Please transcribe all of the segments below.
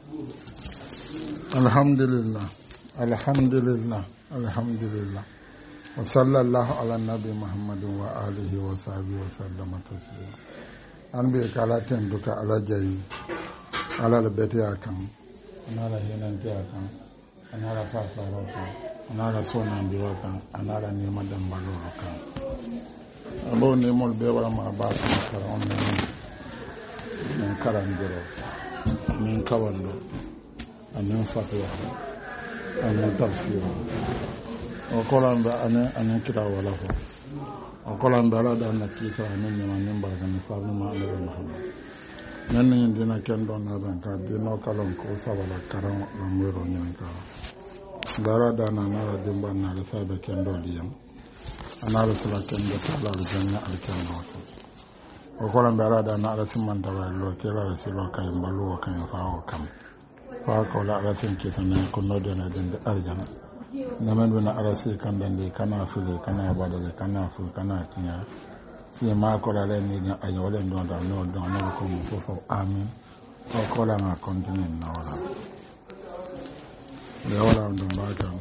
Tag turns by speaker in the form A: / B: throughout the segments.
A: alhamdulillah wa sallallahu ala nabi muhammadin wa alihi wa sahbihi wa sallama taslima an bi kala ten duka ala jayi ala la betiya kan ana la hinan tiya kan ana la fasaro kan ana la sonan biwa kan ana la nema dan balo kan abo ne mol be wala ma ba kan karon ne karan jero min kawando anin fatwa anin tafsir o kolanda anin kira wala fo o kolanda ala da na kisa anin ne manin ba kan sabu ma ala muhammad nan ne dina ken don na ban ka dino kalon ko sabala karam lamuro nyen ka dara da na na dimba na da sabe ken do diyam ana sala ken do tala janna al ken do o kolanda ala da na ala simman da lo kela silo kay mbalu kan faawo kam fa ko la rasin ke sanan ko nodde na den arjana namen bena arasi kan dande kana fule kana badale kana fu kana tinya si ma ko la len ni ayo len don da no don na ko mo fo amin o ko la na kontinen na wala le wala don ba ta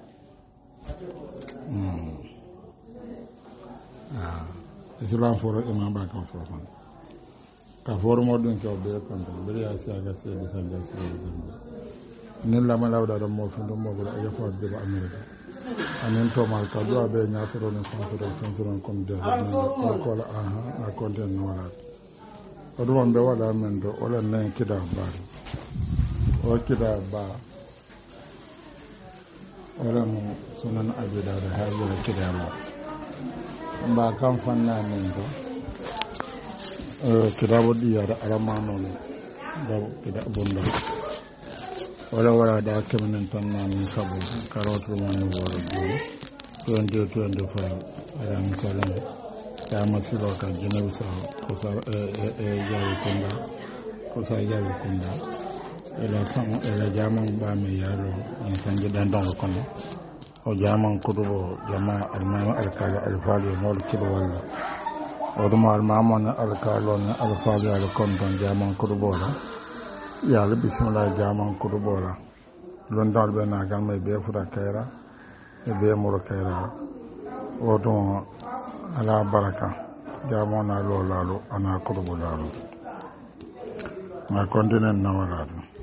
A: islam foro imam ba ko fo ka foro mo don ko be kon be ya si aga se de sanda se nen la mala da mo fu do mo ko ya fo de ba america anen to mal ka do be nya to don ko kon de ko la a konten no wala ko do be wala men do wala nen kida ba o kida ba wala mo sunan abida da hayo kida mo ba kan fanna men do kitabu diya da alamano da kida bunda wala da kamanin tanna min sabu karatu man wala do 2025 ala misalan ta masiro ka jinabu sa ko sa yayi kunda ila san ila jaman ba me yaro in san gidan don kono o jaman kudubo jama'a almama alkala alfali mol kido wala odumal mamon alkalon alfali alkonton jaman kudubola ya le bismillah jaman kudubola londal be na gamay be fuda kayra e be muro kayra odon ala baraka jamon na lolalu ana kudubolalu na kontinen na wala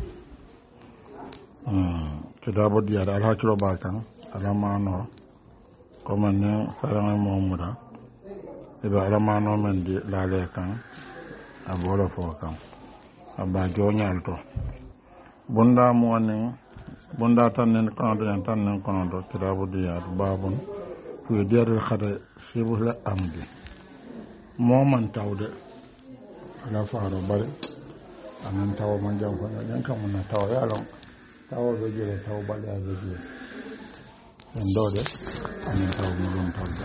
A: kitabu diya da alhakilo bakan alamano komane saranga momuda ibe alamano men di lale kan abolo fo kan abba jonyal to bunda mo woni bunda tannen kono do kitabu diya babun fu diyatul khada sibul amdi moman tawde ala faaro bare anan taw man jam ko den kam na taw yalon taw be jere taw bale be jere en dode anan taw mo don tawde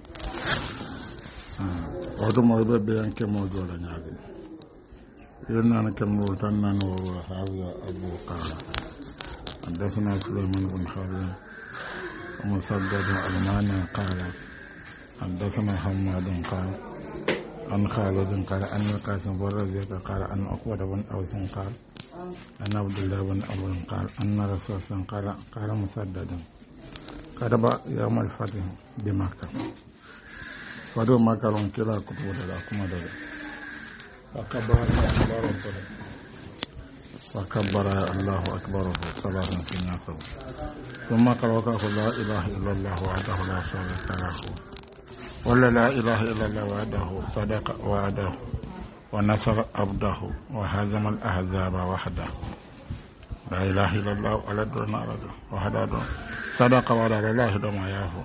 A: oto mo be anke mo jola nyaade yonna na kam mo tan nan o hawa abu qala حدثنا سليمان بن خالد ومسدد المانع قال حدثنا حماد قال عن خالد قال أن القاسم بن رزيق قال أن عقبة بن أوس قال أن عبد الله بن أبو قال أن رسول الله قال مسدد كتب يوم الفتح بمكة فتح مكة لون كلا كتب لكم دل فكبر الله أكبر صلاة في نافه ثم قال لا إله إلا الله وحده لا شريك له ولا لا إله إلا الله وحده صدق وعده ونصر عبده وهزم الأحزاب وحده لا إله إلا الله ولا دون أرده وحده صدق وعده لا إله إلا ما يافو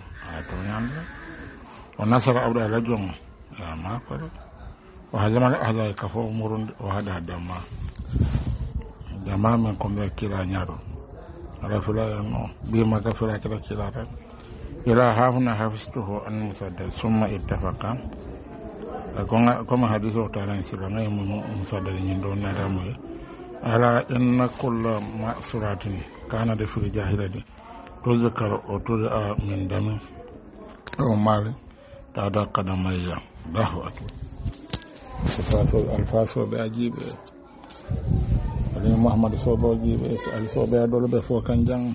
A: ونصر عبده لجم يا ما قال وهزم الأحزاب كفو مرند وحده دما jama men ko be kila nyaaro ala fula no bi ma ka fula kila ran ila hafna hafistuhu an musaddad summa ittafaqa kuma hadisu taran sila ngai mu musaddad ni do na ramu ala inna kullu ma'suratin kana da fil jahilati to zakar o to min dami o mal ta da qadamayya dahu akbar alfaso be ajibe ni Muhammad soboji be al sobe adol be fo kan jang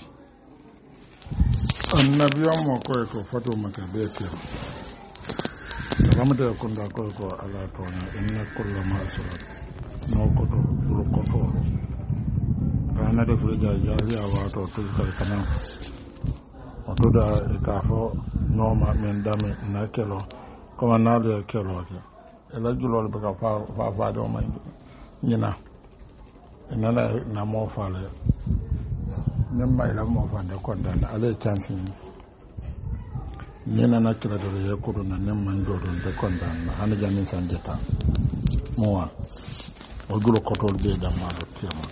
A: annabiyo mo ko foto maka be fiyo ramata ko nda ko ala to inna kullu ma surat no ko to kana de fu ja wato to kana wato da ka fo no ma men dame na kelo ko na le kelo ke ela julol be ka fa do man nyina nana na mo fale nem mai la mo fa de konda ale chance ni nana kila do ye ko na nem man do de konda hana jamin sanjeta mowa o gulo kotol be da ma do tema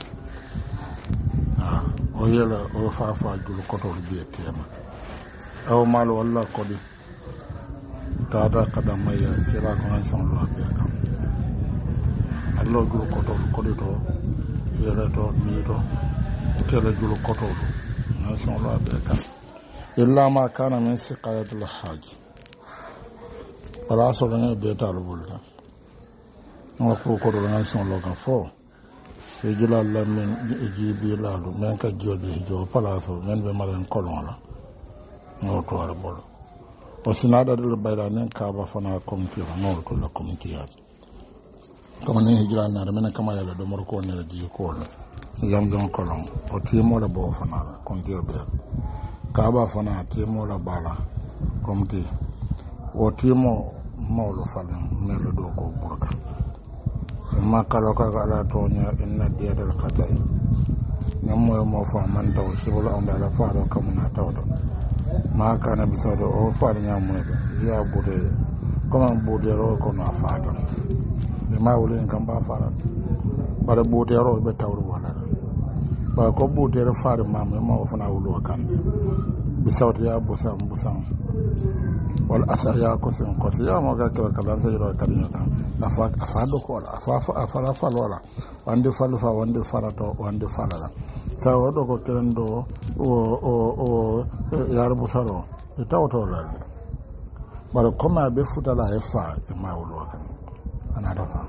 A: o yela o fa gulo kotol be tema aw mal walla ko di tada kada maya kira ko an son lo be kam allo gulo kotol ko do yela to ni to tele gulo kotol an son lo be kam illa ma kana min siqayatul hajj wala so ne be talbulta no ko do an son lo ga fo e jula la men jibi la do men ka jodi jo palaso men be malen kolon la no to ar bol o sinada de bayra nen ka ba fana comité no to la comité ya comme ne hijra na men kama yala do mor ko ne ji ko la yam don kolon o timo la bo fana comité be ka ba fana timo la bala comité o timo mawlo fana melo do ko burka ma kala ka ala to nya inna diyadal qatay nyamo mo fa man taw sibula on dala fa do kamuna tawdo ma kana bisado o fa nyamo ya bude kuma bude ro ko na fa do e ma wule ngam ba fa bara bude ro be tawru wala ba ko bude ro fa ma ma fa na wulu kan bisawti ya busam wal asaya ko sen ko ya mo ga kala sai ro kadina la fa do ko afa fa lola wande falu fa wande farato wande falala sa wodo ko kendo o yar busaro e tawto la bara koma be futala e fa e mawlo kan anada fa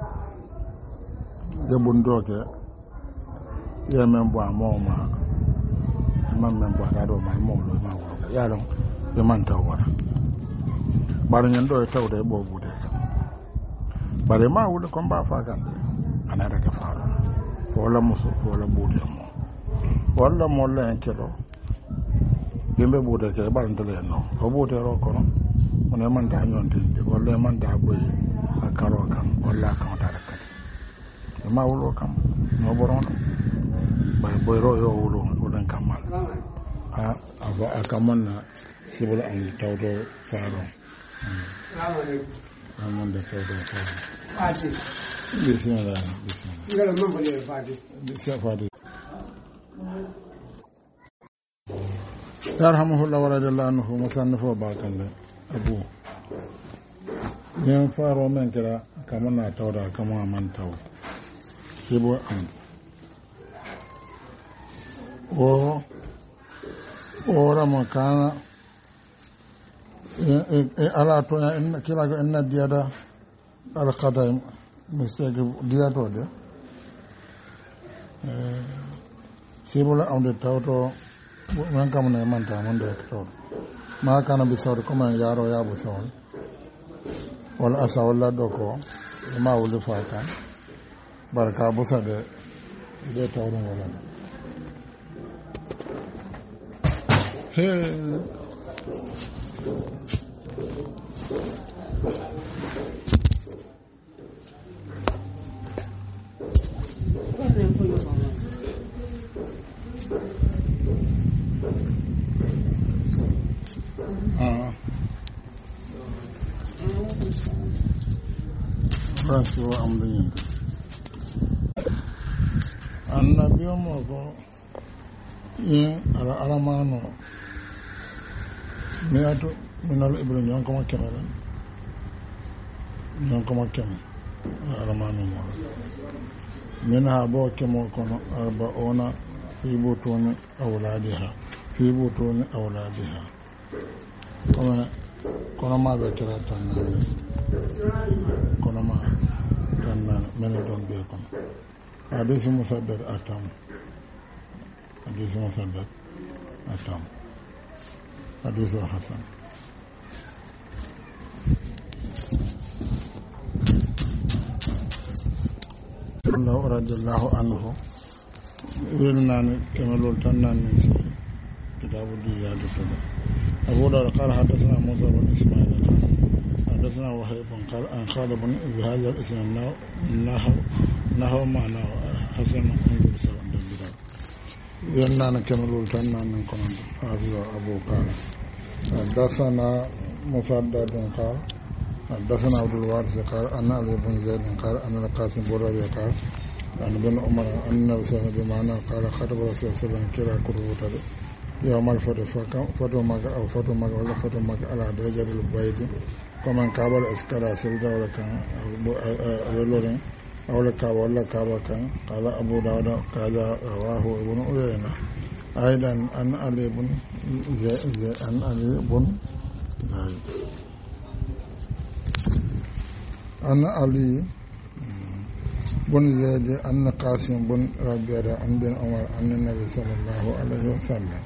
A: de bundoke ye men bo amoma men bo da do ma mawlo ya don be man tawara bara nyando e tawde bo bude bare ma wude ko mba fa kan ana daga fara wala muso wala bude mo wala mo la enkelo yembe bude ke ba ndele no o bude ro ko no on e man ta nyonde wala e man ta boy akaro kan wala kan ta rakkat e ma wulo kam no boron ba boy ro yo wulo wudan kamal ava akamanna sibula an tawdo faro Amon de todo fácil. Bismillah. Ngala mambo le fácil. Bismillah. Yarhamuhullah wa radiyallahu anhu musannifo bakande abu. Yan faro men kira kamar na tawda kamar man taw. Sibo an. Ora makana ala to en kila go en diada al qadam mistake diato de sibula on de tawto man kam ne man ta mon de to ma kana bi sawde kuma yaro ya bu sawl wala asa wala doko ma wulu fata barka bu sa de tawro wala he Rasul amrin annabiyo mo ko in aramano me ato minal ibnu nyon ko makere nyon ko makere aramano mo min ha bo kemo kono arba ona fi butuni awladiha kono ma be kira tan kono ma tan men don be kono حديث مسدد أتم حديث مسدد أتم حديث حسن الله رضي الله عنه ويلنا كما لولتنا من كتاب الديات أبو داود قال حدثنا موسى بن إسماعيل حدثنا وهيب قال عن خالد بن بهذا الاسم نحو معناه حسن انظر سواء دبر يلنا كما لولتنا من كون أبو قال حدثنا مسدد قال حدثنا عبد الوارث قال أن علي بن زيد قال أن القاسم بن ربيعة قال أن ابن عمر أن النبي صلى الله عليه وسلم قال خطب رسول الله صلى الله عليه وسلم كلا كروته يوم الفتح فتو مكة أو فتو مكة ولا فتو مكة على درجة البيت كمان كابل إسكالا سلدا ولا كان أولورين أو لكابل ولا كابل كان قال أبو داود قال رواه ابن عيينة أيضا أن علي بن زيد أن علي بن أن علي بن زيد أن قاسم بن ربيعة أن بن عمر أن النبي صلى الله عليه وسلم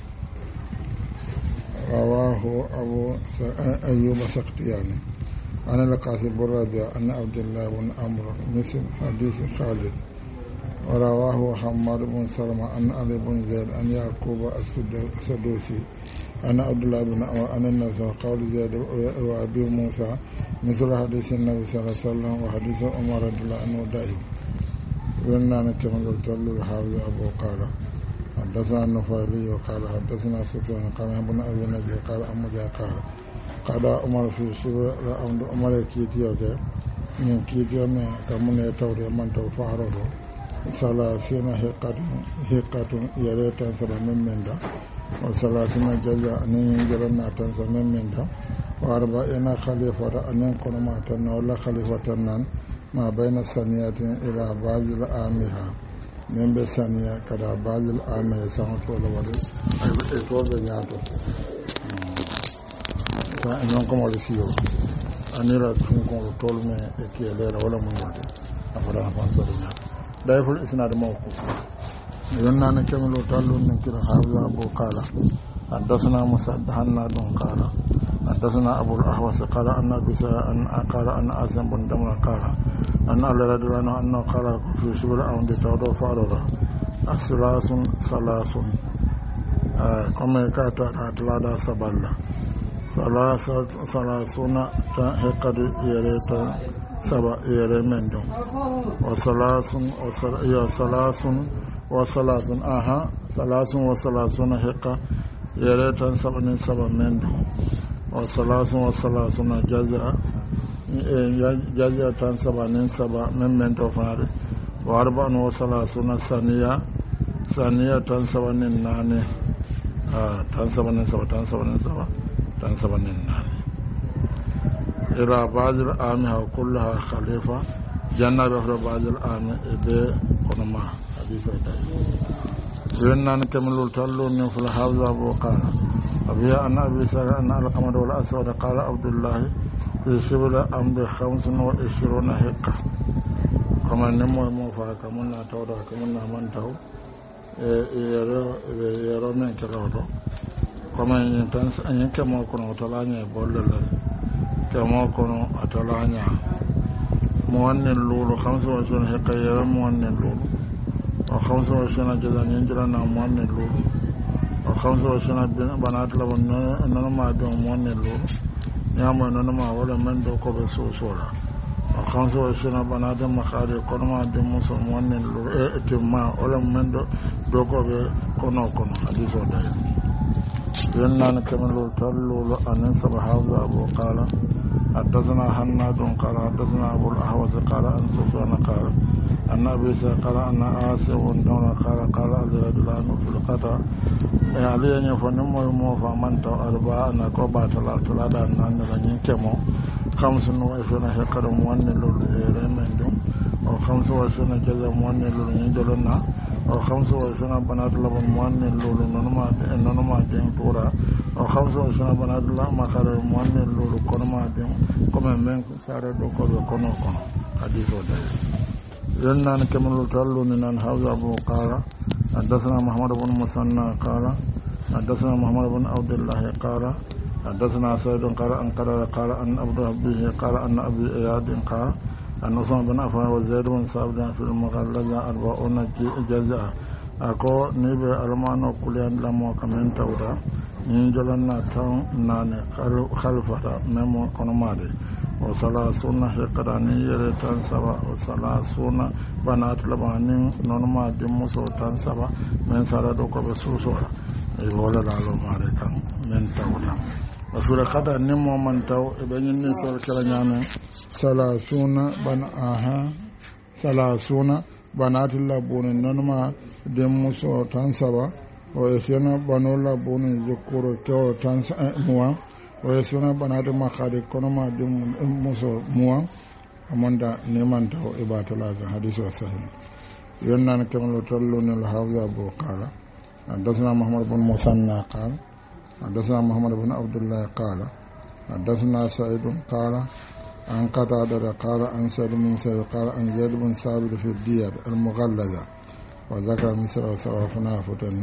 A: رواه أبو أيوب السختياني أن القاسم بن ربيعة أن عبد الله بن عمرو مثل حديث خالد ورواه حماد بن سلمة أن علي بن زيد أن يعقوب السدوسي أن عبد الله بن عمر أن النبي صلى الله عليه وسلم قال زيد وأبي موسى مثل حديث النبي صلى الله عليه وسلم وحديث عمر رضي الله عنه دائم ولنا نكمل التل الحافظ أبو قال حدثنا النفيلي وقال حدثنا سفيان قال ابن أبي نجي قال أمجا قال عمر في سورة عمر كيتيوك من كيتيو من كمن يتوري من توفاره ثلاثين حقة يريتا سبا من دا وثلاثين جزاء نينجرنا تنسى من دا وأربعين خليفة أن يكون معتنا ولا خليفة ما بين الثانية إلى بعض الآمها من بثانية كذا بعض الآمها سانتو ولا ولا إتوب بنياتو فإنكم ولسيو أنيرا تكون طول من إكيالير ولا من ولا أفرح فانصرنا ضعيف الإسناد موقوف يننا نكمل تعلو نكر حافظ أبو قال حدثنا مسدد قال حدثنا أبو الأحوص قال أن أبي قال أن أسلم بن دمر قال أن الله رضي الله عنه أنه قال في شبر أو دتاودو فارورا ثلاث كما كاتا أتلادا سبالا ثلاثون هكذا يريتا سبا يريمندو وثلاثون هكا يريتا سبا مندو وثلاثون جزاء سبا من مندو فاري وأربع وثلاثون ثانية سبا ناني سبا ناني إلى بعض الآمها كلها خليفة جنة بفر بعض الآمها إبه قنما حديث الدائم وإننا نكمل التلو نفل حافظ أبو قال أبيها أن أبي سرع أن القمر والأسود قال عبد الله في شبل أمد 25 هكا كما نمو موفا كمنا تورا كمنا منتو يرو من كراوتو كما ينكمو كنو تلاني بولل كما كنو أتلاني مؤنن لولو 25 هكا يرو مؤنن لولو و25 جزا ينجرنا مؤنن لولو و25 بنات لبن ننما دون مؤنن لولو نعم ننما ولا من دوكو بسوسولا و25 بنات مخاري كنما دون موسى مؤنن لولو اتما ولا من دوكو بكونو حديث ودائم يننا نكمل التلول أن سبح أبو قال حدثنا حناد قال حدثنا أبو الأحوص قال أن سفيان قال أن أبي قال أن آسف دون قال الرجلان في القطع علي أن يفنم ويموفى من تو أربعة أن كوبا تلا أن ينكمو 25 هكذا مؤنن للإيرمندم و25 جزا مؤنن للإنجلنا و25 بنات لبن مؤنن للنما دين تورا و25 بنات لما خير مؤنن للكنما دين كما من سارة دوكو كنو حديث ودائم يلنا نكمل تلو من حوز أبو قال حدثنا محمد بن مسنى قال حدثنا محمد بن عبد الله قال حدثنا سيد قال أن قال أن عبد ربه قال أن أبي إياد قال أن عثمان بن عفان وزيد بن ثابت في المغلظة 40 جزاء أكو نبي ألمانو كليان لمو كمن تودا نينجلنا تاو ناني خلفة ممو كنمادي وثلاثون حقداني يريتان سبا وثلاثون بنات لبانين نونما دمسو تان سبا من سردو كبسوسولا يقول لالو ماريكا من تودا وفي القدر نمو من تو ابن نسال كلا نيامي ثلاثون بنات لبون نونما دمسو تان سبا ويسينا بنو لبون ذكور كيو تان موا ويسينا بنات مخادي كونما دمسو موا amanda neman taw ibatala hadith wa sahih yonna kamalo tallun al hawza bu qala حدثنا محمد بن مسنى قال حدثنا محمد بن عبد الله قال حدثنا سعيد قال عن قتادة قال عن سعيد بن سعيد قال عن زيد بن ثابت في الديار المغلظة وذكر مصر وصرفنا فتن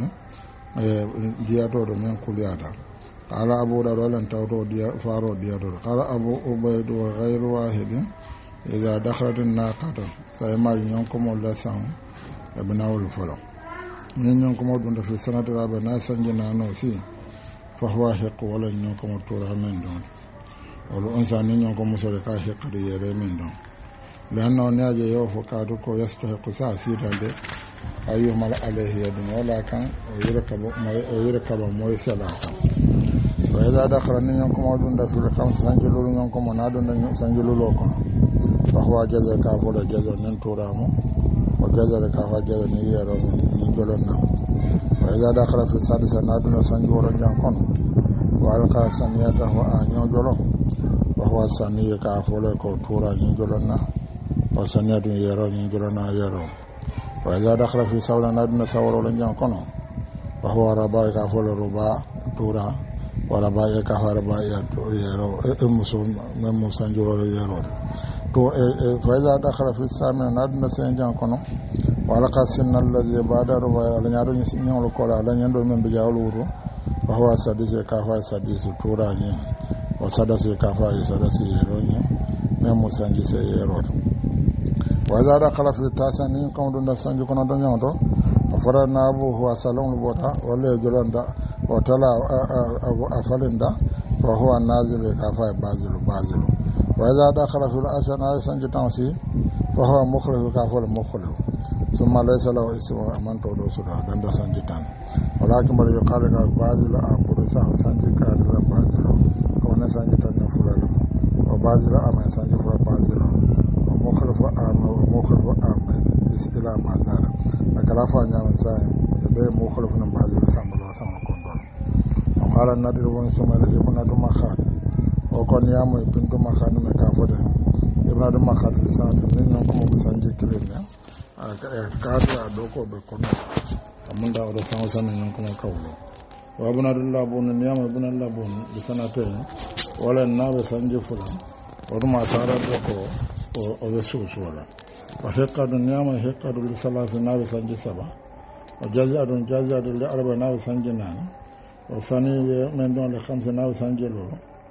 A: دياتو من كلياتا قال أبو داود لن توتو فارو دياتو قال أبو عبيد وغير واحد إذا دخلت الناقة فإما ينكم اللسان ابنه الفلو من ينكم دون في السنة الرابعة ناسا جنانو سي فهو حق ولا ينكم التورا من دون والأنسان ينكم مسلكا حق ديالي من دون لأنه ناجي يوفو كادوكو يستحق ساسيدا دي أيهما عليه يدن ولا كان ويركب مويسلا وإذا دخل ينكم دون في الخمس سنجلول ينكم ونادون سنجلول وكم فهو جزء كافر جزء من تورامو وجزء كافر جزء نيرو نيجولنا وإذا دخل في السادسة نادون سنجور ينكم وألقى سنيته وأنيو جلو وهو سنية كافر كورا نيجولنا وسنية يرو نيجولنا يرو وإذا دخل في سولة نادون سورو ينكم وهو رباء كافر رباء تورا ورباء كافر رباء يرو مسلم من مسنجور يرو to فإذا دخل في السامع نادنا سينجان كنو ولقى السن الذي بعد ربع على نيارو نيون لكولا على نيندو من بجاولورو فهو سادس كافا سادس توراني وسادس كافا سادس يروني من مسنجي سيرون وإذا دخل في التاسع نيكم دون سنجي كنو دنيوندو وفرنا أبوه وسلام لبوتا ولا جلوندا وتلا أفلندا فهو نازل كافا بازل وإذا دخل في الأسن سنج تنسي فهو مخلف كافر مخلف ثم ليس له اسم من تودو سدا دند سنج تان ولكن بل يقال بازل أمبر سان سنج كادل بازل كون سنج تان فلان وبازل أم سنج فلا بازل ومخلف أم إلى ما زال أكلافا نعم سايم به مخلف بازل سامبل وسام كوندون وقال النبي بن سمعان ابن دمخات وكون يامو بنت مخاد مكافده ابن مخاد لسان من نكم بسنجي كلنا كادوا دوكو بكونو من دا ودو سان نكم كاولو وابن الله بن يامو ابن الله بن لسانته ولا ناب سنجي فلان ورما سارا دوكو او يسوس ولا وحقد يامو حقد لثلاث ناب سنجي سبا وجزاء لأربع ناب سنجي نان وثاني من دون الخمس ناب سنجي لو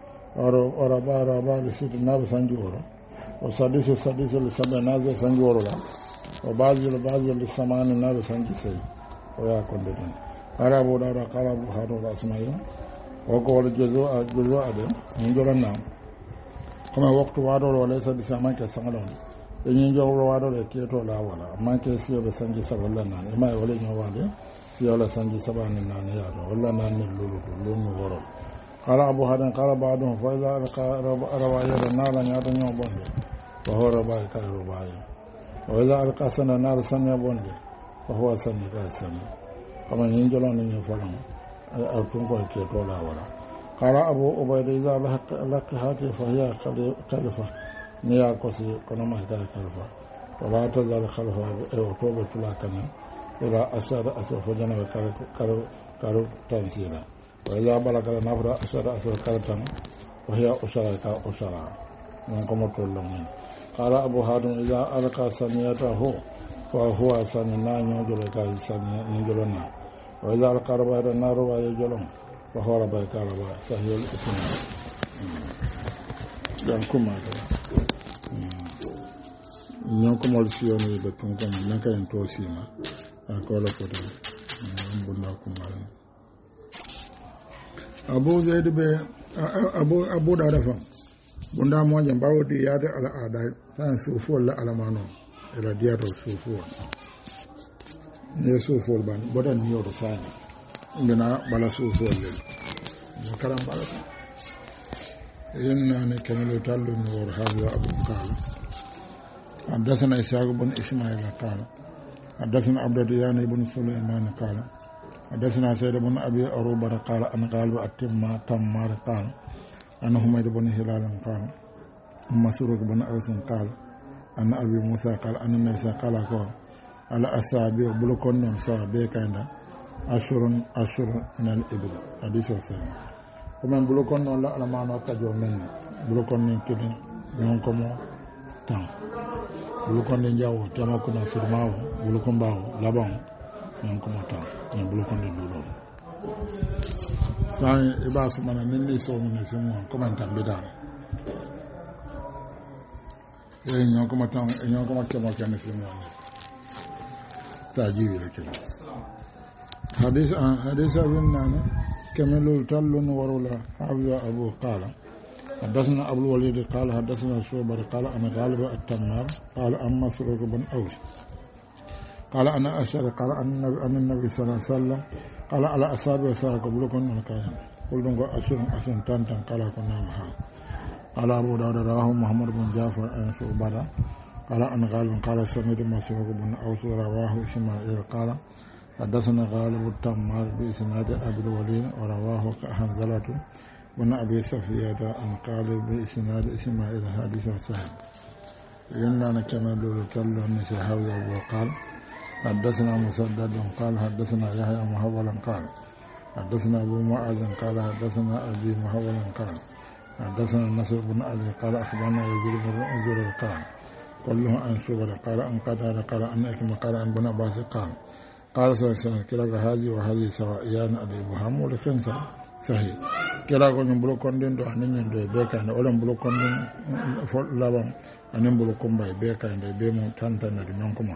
A: وربا لست ناب سنجورو وسادس لسبع ناب سنجورو لا وبعض للثمان ناب سنجي سي ويا كندن قال أبو داود قال أبو هارون أسمعي وقول جزء أدم نجورنا كما وقت وادو وليس بسمان كسانلون نجور وادو لكيتو لا ولا ما كيسيو بسنجي سبع لنا ما يولي نوالي سيو لسنجي سبع نان يارو ولا نان لولو ورو قال أبو هريرة قال بعضهم فإذا رواية النار يعطي يوم بندي وهو رباي كرباي وإذا ألقى سنة النار سنة بندي وهو سنة كسنة كما ينجلون ينفلون أتونكو كيتولا ولا قال أبو عبيد إذا لك هاتي فهي خلفة نياكوسي كنما هي خلفة ولا تزال خلفة أوتوبة لكنا إذا أسر فجنا كارو تنسيلا وإذا بلغ نفر أسر كرتم وهي أسرة كأسرة من كما تقولون قال أبو هادم إذا ألقى سميته فهو سمينا يجل كاي سمي يجلنا وإذا ألقى ربا النار ويجلون فهو ربا كاربا صحيح الاسم ينكم هذا ينكم السيوني بكم نكا ينتوسيما أقول فدا بناكم أبو زيد be abu da dafa bunda mo jam bawdi yaade ala aada san suufol la alamano ila diato suufol ne suufol ban bodan ni yodo sani ndina bala suufol le mo karam bala yenna ne kemelo tallu ni wor hawa abu qala حدثنا إسحاق بن إسماعيل قال حدثنا عبد الديان بن سليمان قال حدثنا سيد بن أبي أروبة قال أن قال تمار قال أن حميد بن هلال قال أن مسروق بن أوس قال أن أبي موسى قال أن النبي قال على أصابع بلوكون نمسا بيكايندا أشهر من الإبل حديث وسلم ومن بلوكون نولا على ما نوكاجو من بلوكون نكيل يونكم تام بلوكون نجاو تماكنا سرماو بلوكون باو لابان يونكم تام ni bulukon de duro sai e ba su mana nini so mun se mo komanta bidar e nyon ko matan e nyon ko makke mo kan se mo ta jiwi le ke hadith abun nana kamalul tallun warula hawa abu qala حدثنا أبو الوليد قال حدثنا شعبة قال أنا غالب التمار قال أما مسروق بن أوس قال أنا أشهد قال أن النبي صلى الله عليه وسلم قال على أصابع سارك بلوكن الكاين قل دونك أشن تانتان قال كنا معها قال أبو داود رواه محمد بن جعفر عن شعبة قال أن غالب قال سمعت مسروق بن أوس رواه إسماعيل قال حدثنا غالب التمار بإسناد أبي الوليد ورواه حنظلة بن أبي صفية عن قال بإسناد إسماعيل حديث صحيح ينال كما لو تلو نسحاوي وقال حدثنا مسدد قال حدثنا يحيى محولا قال حدثنا أبو معاذ قال حدثنا أبي محولا قال حدثنا نصر بن أبي قال أخبرنا يزيد بن أنزل قال كله عن شعبة قال أن قتادة قال أن أكرمة قال أن بن عباس قال صلى الله عليه وسلم كلا هذه وهذه سواء أبي إبراهيم ولكنسا صحيح كلا كون بلوكون دين دو أنين دو بيكا ولا بلوكون دين لابان أنين بلوكون باي بيكا دو بيمو تانتان دو نانكما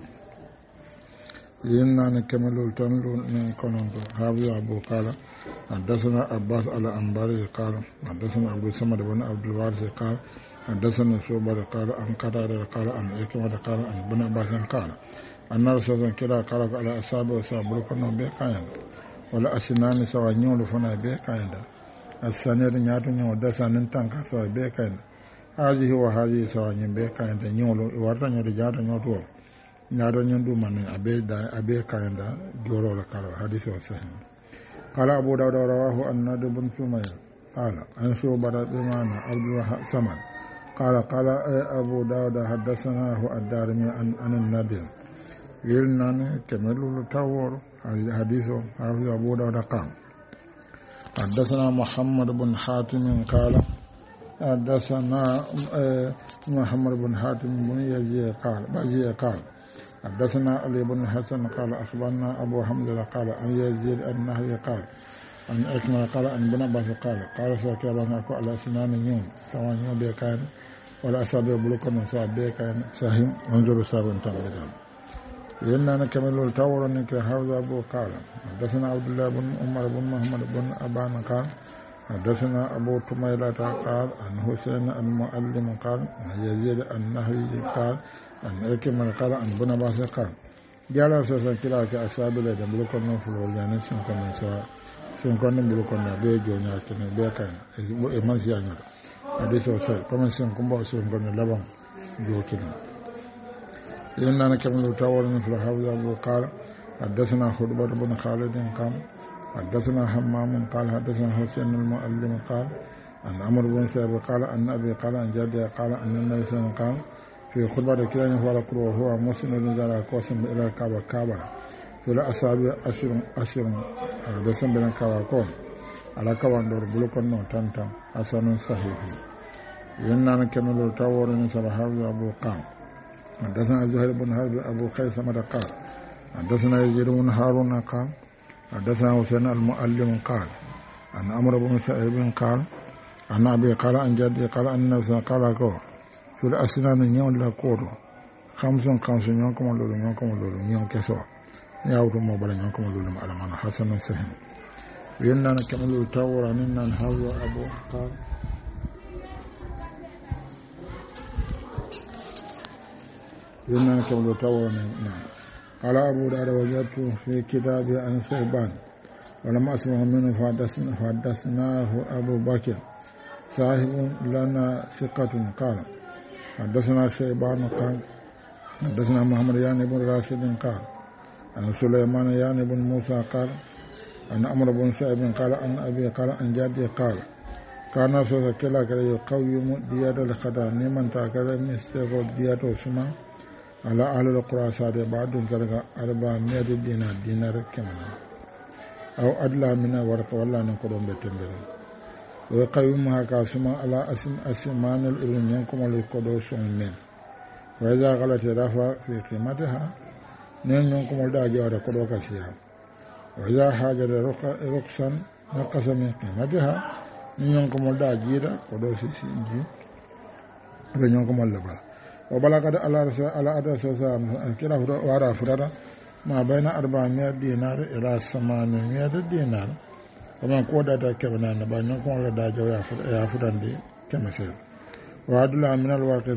A: ينان كملول تنلو من كونندو حافظ أبو قال حدثنا عباس على أنباري قال حدثنا أبو سمد بن عبد الوارث قال حدثنا شعبة قال أن قتادة قال أن أكرمة قال أن بن عباس قال أن رسول الله كلا قال على أصحابه وسابلوكنا بيكاين ولا أسنان سوى نيول فنا بيكاين السنة نياتو نيو دسان نتانكا سوى بيكاين هذه وهذه سوى نيو بيكاين نيول وارتا نيو رجاتا نيو طول نادو نيندو من أبي كايندا جورو لكارو حديث وسهل قال أبو داود رواه النادي بن سمير قال أن شعبة بمعنى عبد الصمد قال أبو داود حدثناه الدارمي عن النادي يلنان كملو التاور حديثه حافظ أبو داود قال حدثنا محمد بن حاتم قال حدثنا محمد بن حاتم بن يزيد قال حدثنا علي بن الحسن قال أخبرنا أبو حمزة قال أن يزيد النهي قال أن أكمل قال أن بن عباس قال سكرنا على سنان يوم سواء يوم بيكان ولا أصابع بلوكنا سواء بيكان سهم انظر سابن تنبتان يلنا نكمل التور أنك حوض أبو قال حدثنا عبد الله بن عمر بن محمد بن أبان قال حدثنا أبو تميلة قال أن حسين المعلم قال يزيد النهي قال أن أكمل قال أن بن عباس قال جعل سوسن كلا كأصحاب له بلوكنا فلول يعني سنكون بلوكنا بيجو ناكن بيكان إيمان سيانير حديث وسائل كما سنكون بسنكون لبان جوكنا لأننا نكمل تاول من الحافظ أبو قال حدثنا خطبة بن خالد قال حدثنا حمام قال حدثنا حسين المعلم قال أن عمرو بن شعيب قال أن أبي قال أن جدي قال أن النبي صلى الله عليه وسلم في خطبة كلام وهو مسلم إلى قاسم إلى كعبة في الأصابع أشر بسم بين كواكون على كوان دور بلوكون تانتا حسن صحيح ينان كمل تاور نسر حرب أبو قام حدثنا زهير بن حرب أبو خيثمة قال حدثنا يزيد بن هارون قال حدثنا حسين المؤلم قال عن عمرو بن سعيد قال عن أبي قال عن جدي قال أن النبي قال في الأسنان يوم لا كورو خمس يومكم لولو يوم كسو يعود مبلا يومكم لولو على من حسن سهل ينان كمل تاور ننان حرب أبو قال ينان كمل تاور نعم قال أبو داود وجدت في كتاب عن شيبان ولم أسمع منه فحدثناه أبو بكر صاحب لنا ثقة قال حدثنا شيبان قال حدثنا محمد يعني بن راشد قال عن سليمان يعني بن موسى قال عن عمرو بن شعيب قال عن أبي قال عن جدي قال كان سوى كلا كلا يقوم ديار الخطا نمن تاكل مستغل ديار وسما على أهل القرى سادة بعد ذلك 400 دينار كمان أو أدلى من ورق ولا نقولون بتمبر ويقيمها كاسما على أسمان الإبن ينكم للقدوس من وإذا غلط رفع في قيمتها ينكم الداجة ورقدو كسيها وإذا حاجة رقصا نقص من قيمتها ينكم الداجة قدوس سينجي وينكم اللبا وبلغت على أدرس كلا وراء فرارا ما بين 400 دينار إلى 800 دينار ومن قودة كبنا نبانيكم لداجة يافران دي كمسير وعدل من الواقع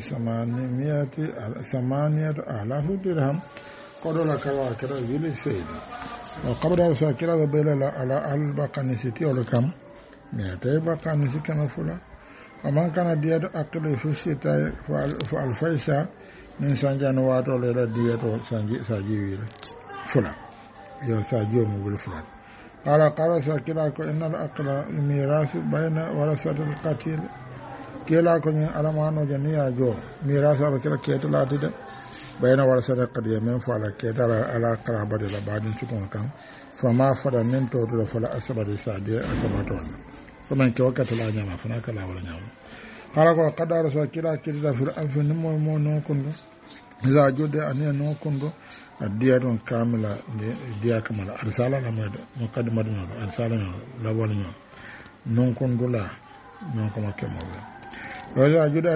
A: 8,000 درهم قدولا كوا كرا ويلي سيد وقبل رسول كلا وبيلا على البقانيسيتي ولكم 200 بقانيسي كما فلا ومن كان دياد أقل في الشتاء فالفيسا من سانجان واتو ليلا ديادو ساجي ويلي فلا يو ساجيو مبل فلا قال ساكلاكو إن الأقل الميراث بين ورثة القتيل كلاكو ني ألمانو جنيا جو ميراث أبكلا كيتلا ديد بين ورثة القتيل من فعلا كيتلا على قرابة لبعض سكون كان فما فدا من تورو فلا أسبب سادية أسببتون فمن كوكت لا نعم فناك لا ولا نعم قال قدر ساكلا كيتلا في الأنف نمو نو كندو إذا جود أني نو كندو الديار كاملة ديار كاملة أرسالة لما مقدمة أرسالة لوالنا نكون دولا نكون كمولا وإذا جد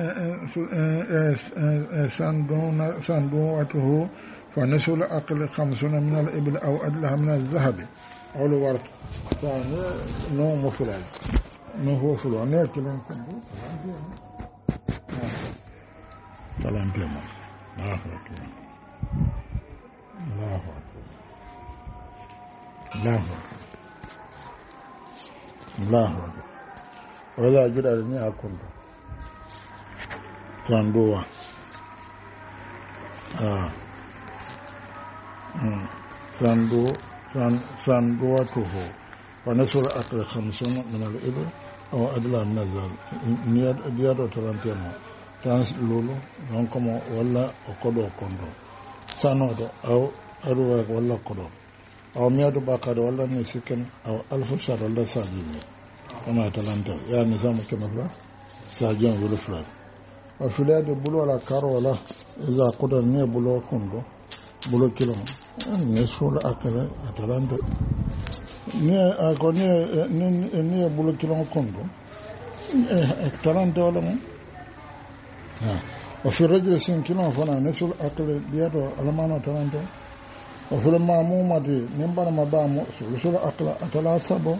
A: سندوته فنسل أقل 50 من الإبل أو أدلها من الذهب أو الورق فنو نو مفلال نو هو فلان نأكلون كندو سلام كمان الله أكبر ولا أجد أني أكون سندوة سندوته ونسل أقل 50 من الإبل أو أدلى من الذهب ديادو تلانتينو تانس لولو نونكمو ولا أقودو كوندو sanodo aw aruwa wala kodo aw miado bakado wala ne siken aw alfu shar wala sajimi kama talanta ya nizamu kama bla sajim wala flat wa fulade bulo wala karo wala iza kodo ne bulo kondo bulo kilo ne sula akala atalanta ne akone ne bulo kilo kondo talanta wala mo وفي الرجل سنكينو فنا نسل أكل بيادو ألمانو تلانتو وفي المعمومة نمبر مبامو سل أكل أتلاسبو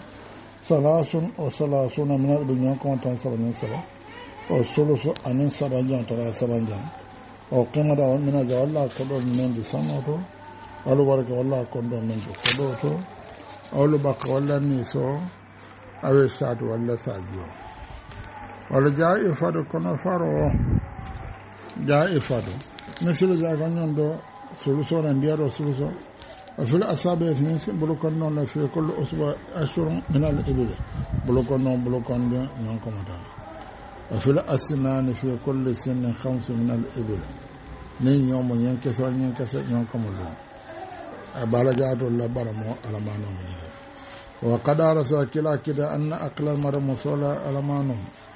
A: 33 من البنيان كونتان سبعين سبا والثلث أنين سبعين تلاسبعين وقيمة من الله كدو من دسانوتو أولو بارك والله كدو من دسانوتو أولو بك والله نيسو أولو ساد والله ساجيو ولجاء فادو كنا فارو جاء فادو مثل ذلك نندو سلسو ننديارو سلسو وفي الأصابع من بلوكون نون في كل أسبوع أشهر من الإبل بلوكون نون بلوكون دي نونكم تان وفي الأسنان في كل سن 5 من الإبل من يوم ينكسر نونكم لون أبالا جاءت الله برمو ألمانو وقد أرسل كلا كده أن أقل المرء مصولى ألمانو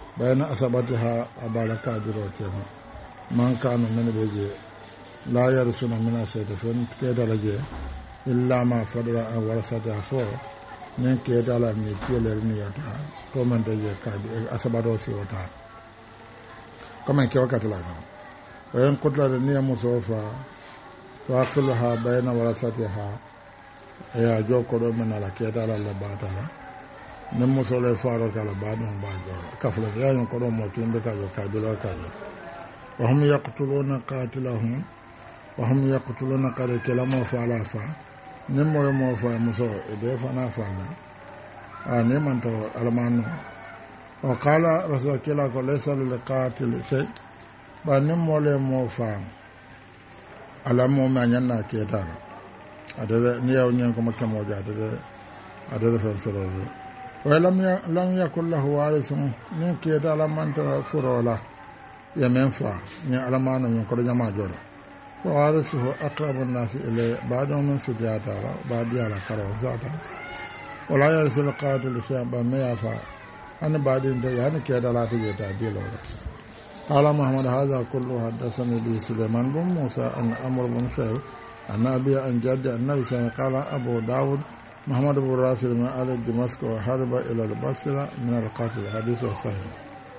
A: bayna asabatiha abala kadiro tema man kanu men beje la yarsuna min asayta fen kedala je illa ma fadra an warasata fo nen kedala ni tielel ni yata to man de je kadi asabado si wata comme ke wakatala ko wayen kotla de ni musofa wa kulha bayna warasatiha ya joko do men ala kedala la batala nem musole faro kala badon bajo kafla ya ko do mo timbe ka yo ka do ka wa hum yaqtuluna qatilahum wa hum yaqtuluna qatilahum fa la fa nem mo fa muso e be fa na fa na ne man to almanu wa qala rasulullah ko laysa lil qatil shay ba nem mo le mo fa alamo ma nyanna ke ta adere ni yaw nyen ko makka mo ja adere fa solo ولم يكن له وارث من كيدا لمن فرولا يمنفع من علمان ينقل جماعة جولا ووارثه أقرب الناس إليه بعد من سجاتا بعد على كرو ذاتا ولا يرث القاتل شيئا بما يفعل أنا بعد يعني كيدا لا تجيتا ديلولا قال محمد هذا كله حدثني به سليمان بن موسى أن أمر بن شعيب أن أبي أن جد النبي صلى الله عليه وسلم قال أبو داود محمد بن رافع من آل دمشق وحارب إلى البصرة من القاتل حديث صحيح.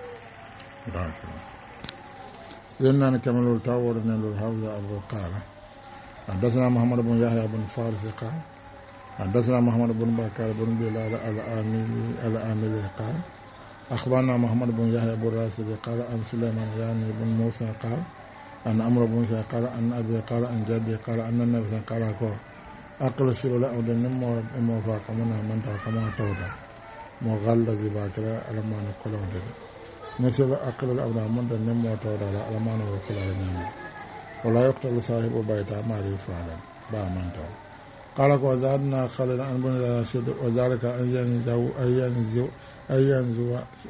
A: لأننا نكمل التاور من الحوزة أبو قال حدثنا محمد بن يحيى بن فارس قال حدثنا محمد بن بكر بن بلال الآملي قال أخبرنا محمد بن يحيى بن راشد قال عن سليمان يعني بن موسى قال عن عمرو بن شعيب قال عن أبي قال عن جدي قال أن النبي قال أقل شيء لا أود نمو فاق منا من تا كما تودا مغلظ باكرا على ما نقول ودي مثل أقل الأود من نمو تودا على ما نقول ودي ولا يقتل صاحب بيت ما يفعل با من تو قال وزادنا خالد عن بن راشد وذلك أينزو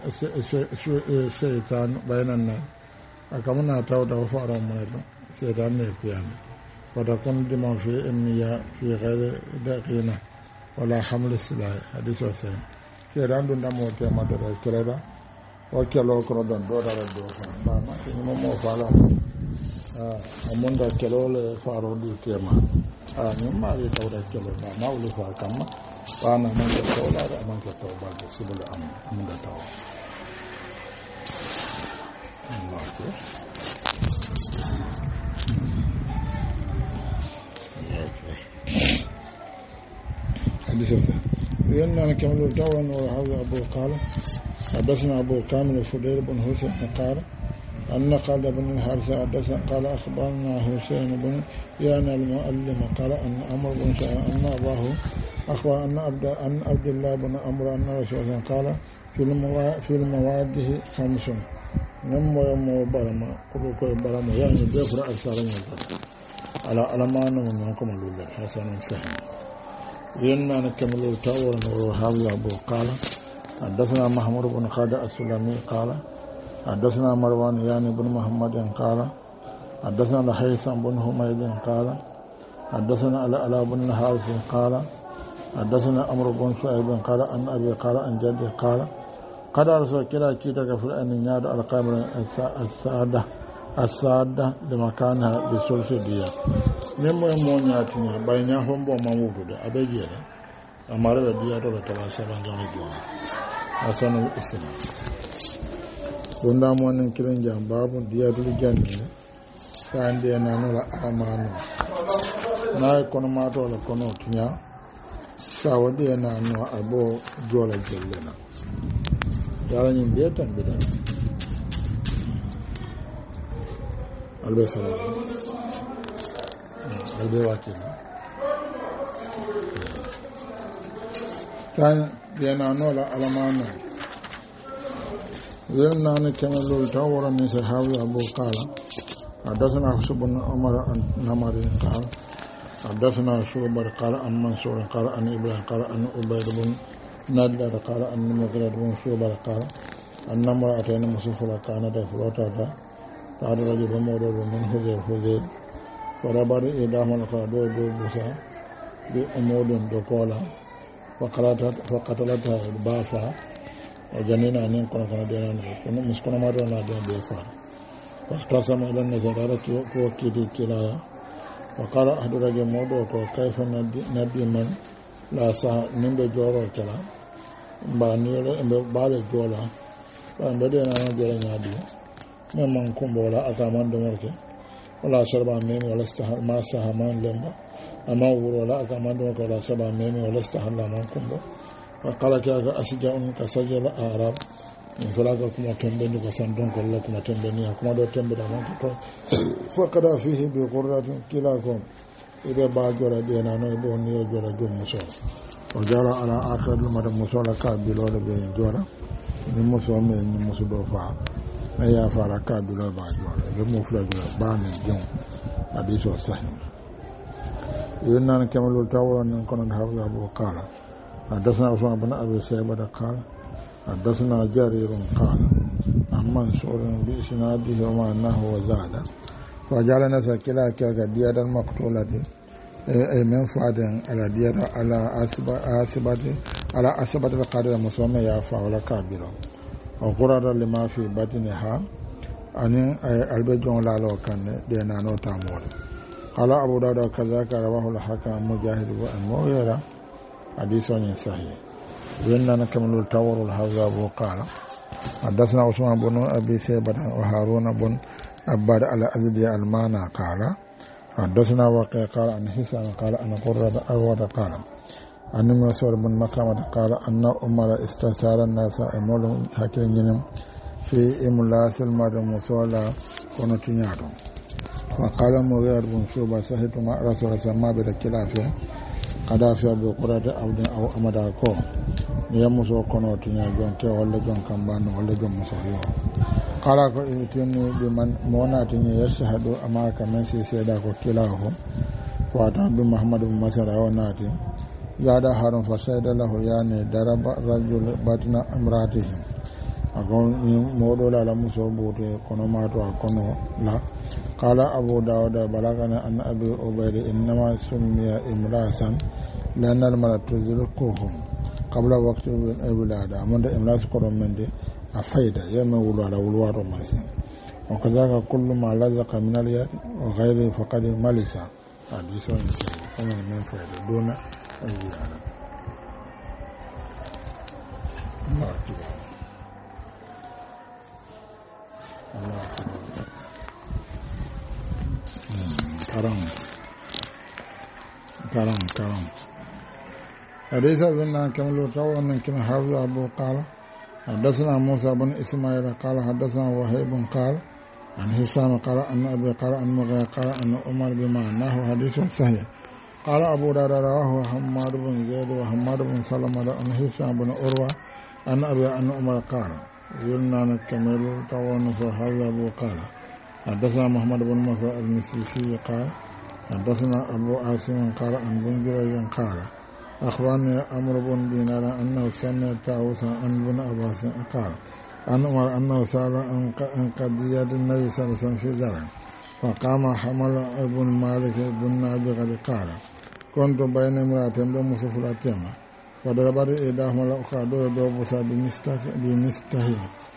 A: شيطان بين الناس كما تودا وفعل من شيطان يقيم وتكون دم في النية في غير دقيقة ولا حمل السلاح حديث وسيم كيران دون دم وتيما دور كيرا وكيلو كردون دور دور ما ما مو فالا أمون دا كيلو لفارو دي تيما نما لي دور كيلو ما ولي فاكما وانا من كتولا من كتوبا سبل أمون دا تاو الله أكبر حديث لأننا نكمل الدوان وهذا أبو قال حدثنا أبو كامل الفضيل بن حسين قال أن قال بن الحارث حدثنا قال أخبرنا حسين بن يانا المؤلم قال أن عمرو بن شعيب أن أباه أخبر أن عبد الله بن عمرو أن رسول الله قال في المواده 5 نمو يمو برما كلكو برما يعني بيفرع السارين على ألمان ومنكم الأولى حسن سهل لأننا نكمل التاور وهذا أبو قال حدثنا محمود بن خالد السلمي قال حدثنا مروان يعني بن محمد قال حدثنا الحيثم بن حميد قال حدثنا على بن الحارث قال حدثنا عمرو بن شعيب قال أن أبي قال أن جدي قال قد رسول كلا كيتك في أن ينادى القامر السادة لمكانها بسلس ديا نمو يمونياتني بينها هم بمامودو أبيجيلا أمارة ديا دولا تلاسبان جاني جوا أسانو الإسلام bunda monen kilen jam babu diya dul janni sande nanu la amanu na kono mato la kono tinya sawade nanu abo jola jellena yara nyin be tan bidan albe salam albe wakil tan diya nanu la amanu لأننا نكمل التاور من صحابي أبو قال حدثنا حفص بن عمر النمر قال حدثنا شعبة قال عن منصور قال عن إبراهيم قال عن عبيد بن نادر قال عن مغيرة بن شعبة قال أن امرأتين مسافرة كانت فلوتاتا قال رجل مولود من حذير فربط إحداهما القدر بوسا بأمود دكولا فقتلتها الباسا janina nin kono de na kono muskono ma do na de fa wastasama ila nazarara ko kidi kila wa qala ahadu rajul modo ko kayfa nadi man la sa nimbe joro kala ba niole mbe bale jola ba mbe de na jola nyadi men man kumbola aka man do morke wala sharba memi wala istahal ma sahaman lemba ama wuro la aka man do ko la sharba memi wala istahal man kumbo wa qala ka asja'un ka sajala arab in falaga kuma tembe ni ko sandon ko la kuma tembe ni kuma do tembe da man ko fa kada fihi bi qurratin kila ko ibe ba jora de na no bo ni jora jom muso o jara ala akhir madam muso la ka bi lo be jora ni muso me ni muso do fa na ya fara ka bi lo ba jora be mo fla jora ba ni jom hadiso sahih yunnan kamalul tawran kono hawla bu qala حدثنا عثمان بن ابي شيبه قال حدثنا جرير قال عن منصور باسناده وما انه وزاد وجعل نسى كلا كدية المقتولة أي من فاد على دية على أسبة القدر المسلمة يعفى ولا كابيرا وقرر لما في بطنها أن البجون لا لو كان دينانو تامور قال أبو داود كذاك رواه الحكم مجاهد والمغيرة حديث صحيح وإننا كمل التور الحوزاب وقال حدثنا عثمان بن أبي شيبة وهارون بن عباد على أزدي المعنى قال حدثنا وقيع قال أن حسان قال أن قرة أغوة قال أن مسور بن مكرمة قال أن أمر استشار الناس أمول حكيم جنم في إملاس المرء مسولا ونتنيادو وقال مغير بن شوبة سهيت مع رسول الله بدكلافه قدافع بقرة أو أمداركو يمسو كنو تنيا جون كي ولا جون كمبان ولا جون مسويو قال ko itini biman mona tini yashhadu amaka man sida ko kilahu wa ta bi muhammad bin masara wa nati zada harun fa sayda lahu yani daraba rajul batna imratihi agon modo la muso bote kono mato kono la qala abu daud balagana an abi ubayd inma summiya imrasan lana al malatu zulquhum qabla waqti al-awlad amanda imras koron mende afayda yema wulu ala wulu waro masin wa kadaka kullu ma lazaqa min al-yad wa ghayri faqad malisa hadiso insa kama men fayda dona al-yad Allah karam حديث ابن كمل وطور من كم حافظ أبو قال حدثنا موسى بن إسماعيل قال حدثنا وهيب قال عن هشام قال أن أبي قال أن مغير قال أن عمر بمعناه حديث صحيح قال أبو داود رواه حماد بن زيد وحماد بن سلمة عن هشام بن عروة أن أبي أن عمر قال يلنا كمل وطور فحافظ أبو قال حدثنا محمد بن موسى المسيسي قال حدثنا أبو عاصم قال عن بن جريج قال أخبرني عمرو بن دينار أنه سمع طاووسا عن بن عباس قال عن عمر أنه سأل عن قضية النبي صلى الله عليه وسلم في زرع فقام حمل ابن مالك بن نابغة قال كنت بين امرأتين بمسفلتين فضربت إحداهما الأخرى دو بوسا بمستحي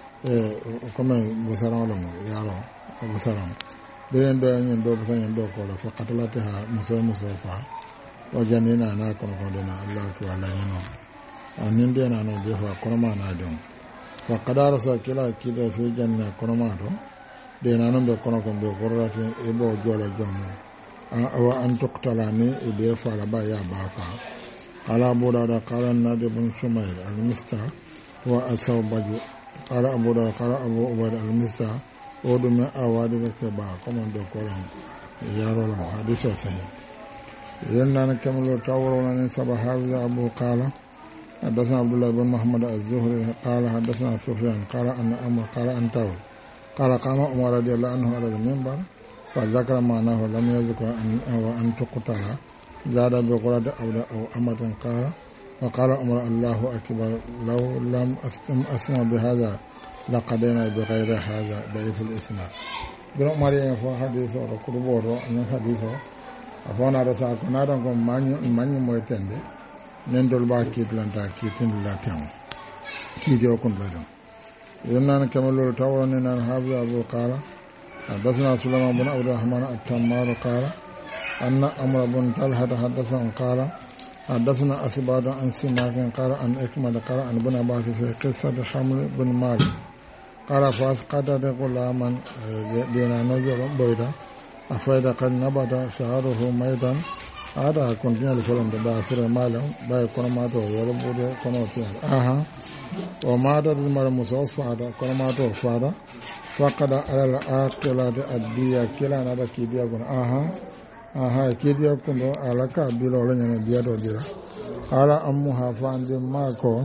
A: كما بوسران لهم يارو بوسران دين دو بوسا دو كولا فقتلتها مسوفا wajanina na kono ko dena Allah to Allah yino anin dena no defa kono ma na don fa qadara sa kila kida fi janna kono ma to dena no be kono ko be gorrati e bo jole jonno wa an tuqtalani e defa la ba ya ba fa ala boda da qala nadi bin sumayr al mista wa asawbaju qala abu da qala abu ubad al mista odume awadi ke ba kono do kono yaro la hadith sahih يلنا نكمل تاورون من سبع حافظ أبو قال حدثنا عبد الله بن محمد الزهري قال حدثنا سفيان قال أن أمر قال أن تاور قال قام عمر رضي الله عنه على المنبر فذكر معناه لم يذكر أن تقتل زاد بقرة أو أمة قال وقال عمر الله أكبر لو لم أسمع بهذا لقدنا بغير هذا ضعيف الإسناد بن عمر يفو حديثه وكتبه أن حديثه afona da sa ko nadan ko manyu moy tende nen dol ba kitlanta kitin la tan kiidio kun ladon yonnan kamalul tawrani nan hafiz abu qala حدثنا سليمان بن عبد الرحمن التمار قال أن أمر بن طلحة حدثنا قال حدثنا أسباد عن سماك قال أن أكمل قال أن بن عباس في قصة حمل بن مالك قال فاسقط غلاما دينا نجر بيضا أفيد قد نبت شعره ميتا هذا كنتين لفلم تباسر مالا باي كنماتو يربود كنوتين ومات المرء مصوفا هذا كنماتو فادا فقد على الآقلة الدية كلا نبا كيديا كن كيديا كن على كابيلو لنجن ديا دو ديرا قال أمها فاند ماكو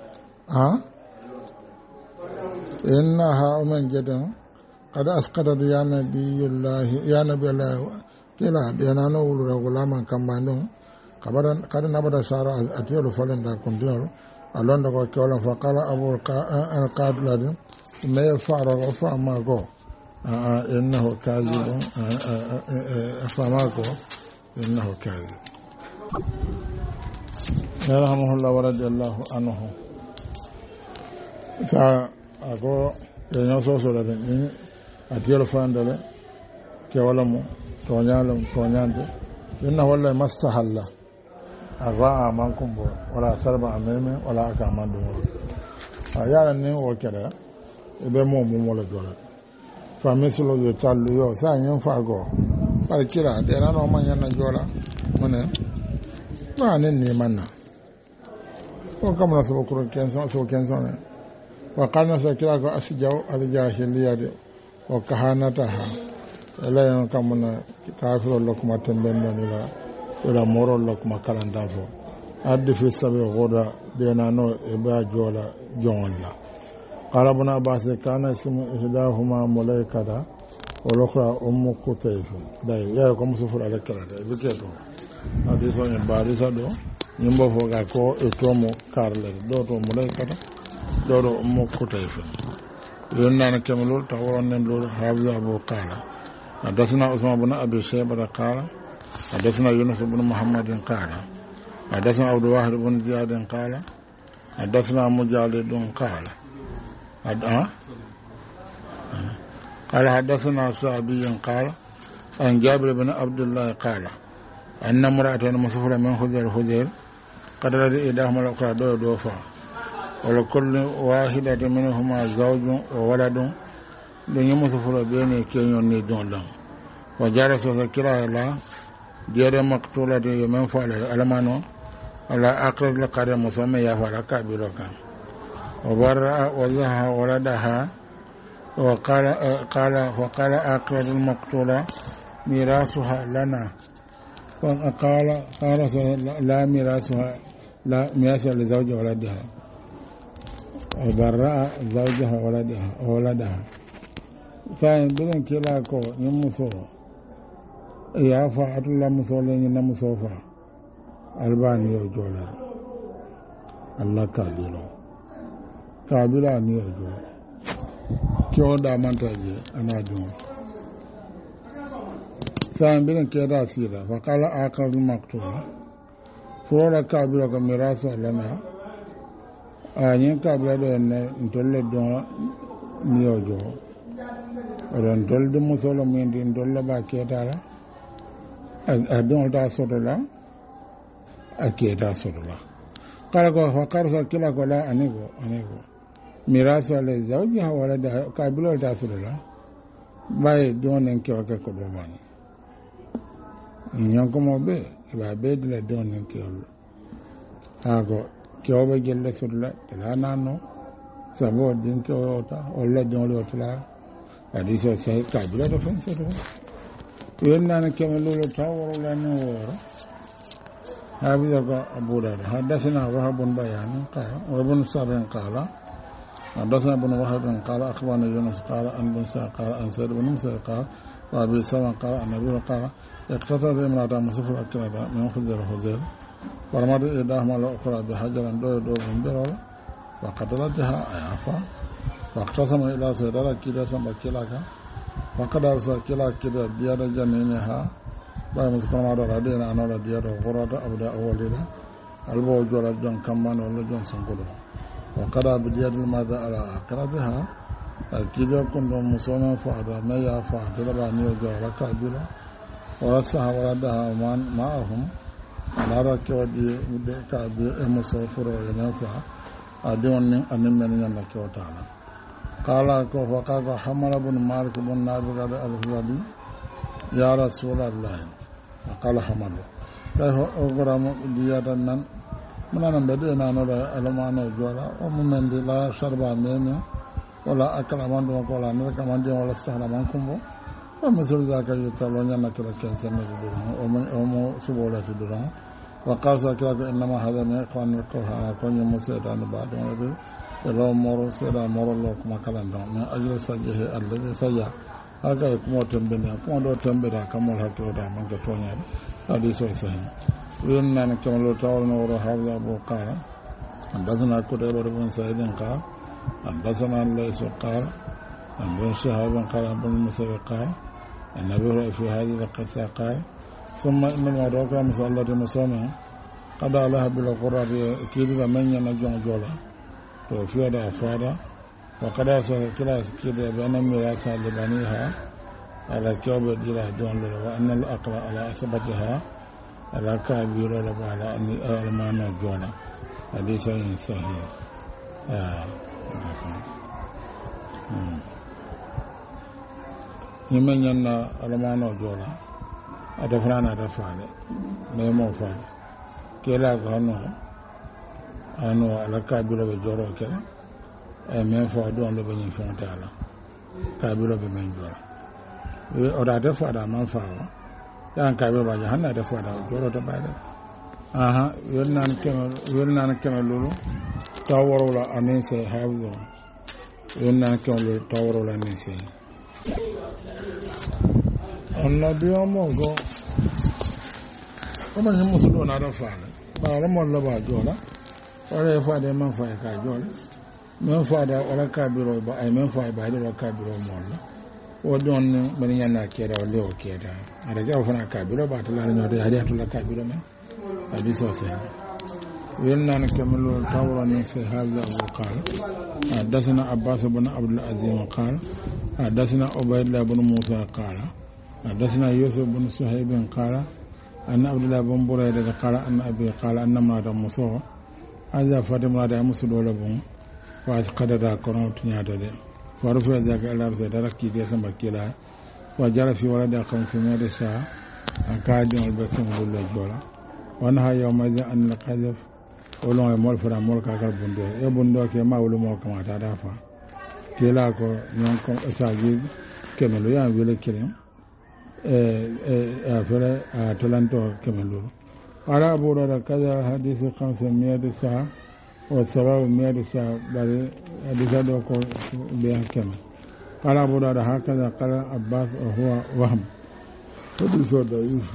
A: إنها من جدا قد أسقطت يا نبي الله كلا بيانا نقول غلاما كمانو قد نبدا سارة أتيرو فلن دا كنتيرو ألون دا كولا فقال أبو القاتل ما يفعل فماكو إنه كاذب فماكو إنه كاذب رحمه الله ورضي الله عنه فأكو ينصو سورة أتيرو فلن دا كولا مو toñande inna wallahi mastahalla arra'a mankum bo wala sarba ameme wala aka mandu yaran ne o keda be mo la jola fa mesolo yo tallu yo sa nyen fa go par kira de na no man yana jola mone ba ne ni manna ko kamna so ko kenso ne wa kana sa kira ko asjaw al jahiliyade wa kahanataha elayon kamuna kafiro lokuma tembendo nila ila moro lokuma kalandafo addi fi sabi goda dena no eba jola jonla qarabuna bas kana ismu ihdahuma mulaikada walokra ummu kutayf dai ya ko musufur ala kala da biketo hadiso ni barisa do nyimbo foga ko etomo karle do to mulaikada do ummu kutayf yonna na kemulul tawron nem lol hawi abu qala حدثنا عثمان بن أبي شيبة قال حدثنا يونس بن محمد قال حدثنا عبد الواحد بن زياد قال حدثنا مجالد قال قال حدثنا صحابي قال عن جابر بن عبد الله قال أن امرأة مسافرة من خزير قد رد إحداهما الأخرى دوفا ولكل واحدة منهما زوج وولد دنيا مسافر بيني كينيون ني دون لام وجار سكرا لا ديار مقتولة يمن فعل المانو على أقرب لقرية مسمى يا فعل كبيرك وبرأ وزها ولدها وقال أقرب المقتولة ميراثها لنا وقال لا ميراثها لا ميراث لزوج ولدها وبرأ زوجها ولدها فإن بدن كلاكو يمسو يافا أتلا مسولين نمسوفا الباني يجولا الله كابيلا ني يجولا كيو دا مانتاجي أنا جون فإن بدن كلا سيرا فقال آخر المقتول فولا كابيلا كميراث لنا أين كابيلا دون نتولى دون نيوجو ron dolde musolo men din dolla ba ketala a don da sodola a keta sodola kala ko fakar sa kila ko la anego miraso le zawji ha wala da kabilo da sodola bay donen ke waka ko do man nyanko mo be ba be de donen ke hago ke obe gelle sodola la nano sabo din ke ota olla don lo tla hadis sai kabila da fan sai yana na kamalu tawaro la no woro habiza ga abu da hadathana wahabun bayan qala wa ibn sabin qala hadathana ibn wahab qala akhbarana yunus qala an bin sa qala an sa'id ibn musa qala wa abi sama qala an nabi qala iqtata bi imra'atin musafir akrada min khuzir ورمد إحداهما الأخرى بحجر دو بمبرر وقتلتها أيافا واقتسم إلى سيدنا كيدا سما كيلاكا وقد أرسل كيلا كيدا ديادا جنينها باي مسكنا ما دورا دينا أنا ديادا غرادا أبدا أوليدا البو جولا جون كمان ولا جون سنقولو وقد بديت الماذا على أقربها أكيد يكون مسلما فعلا ما يفعل تلباني وجوهر كابلا ورسها ولدها ومن معهم على ركب كابل مسافر ينفع أدون أن من ينك وتعالى قال فقال حمل بن مالك بن نابغ الهوالي يا رسول الله قال حمل كيف أغرم دياتا من أنا بدينا نرى ألمانو جولا ومن لا شربا ميمي ولا أكرمان ولا نركمان دي ولا استهلمان كمبو ومثل ذاك يتلون ينك لكن سمي درهم ومو سبولة درهم وقال ساكلاك إنما هذا من إخوان القوها كون يمسيطان بعد ونبي إلو مورو سيدا مورو لوك مكالان دون من أجل سجيه الذي سجاه هكا يكمو تنبني كمو دو تنبني كمو الحكي ودا من كتوني حديث صحيح وإننا نكمل تاولنا ورحاب أبو قال حدثنا كتيبة بن سعيد قال حدثنا ليس قال عن بن شهاب قال ابن المسيب قال النبي في هذه القصة قال ثم إن الموضوع كان مسألة مسلمة قد عليها بالقرآن كيد من ينجون جولا توفي هذا أفادا وقد أرسل كلا كيد بين ميراث لبنيها على كوب ديلا دون وأن الأقرى على أسبتها على كابير ولا على أن ألمان جولا حديث صحيح يمن ينا ألمان جولا أدفعنا أدفعنا ما يموفع كلا كانوا أنو على كابير بجورو كلا من فادون لبني فانتالا كابير بمن جولا أودا أدفعنا من فاوا yan kabe ba jahanna da fada joro ta bada aha welnan kemal lulu tawrola anen se hawzo welnan kemal lulu tawrola anen se annabi amogo kuma yin musu dona da fada ba ramon la ba jola wala fada man fa ka jola man fada wala kabiro ba ay man fa ba da kabiro molla ودون من ينا كيدا وليو كيدا أرجع فنا كابيرو باتلا نودي هذه أتلا كابيرو من هذه سوسة يلنا نكمل تاورا نسي هذا وقال حدثنا عباس بن عبد العزيز قال حدثنا عبيد الله بن موسى قال حدثنا يوسف بن صهيب قال أن عبد الله بن بريدة قال أن أبي قال أن امرأة مسوى هذا فاطمة دا مسدول بن فاسقد دا كنوت نياده ورفع ذاك إلى رسول دركي دي سمكيلا وجرى في ولد 500 ساعة أن كاد البسم بالجولا وأنها يومئذ أن القذف ولو يمول فرا مول كاكر بندو يبندو كما ولو مو كما تدافع كلا كو نيانكم أساجيب كملو يان ويلي كريم أفلا تلانتو كملو على أبو هريرة كذا حديث 500 ساعة والسبب 100 ساعة بعد حديث دوكو بيان كما قال أبو داود هكذا قال عباس وهو وهم حديث ضعيف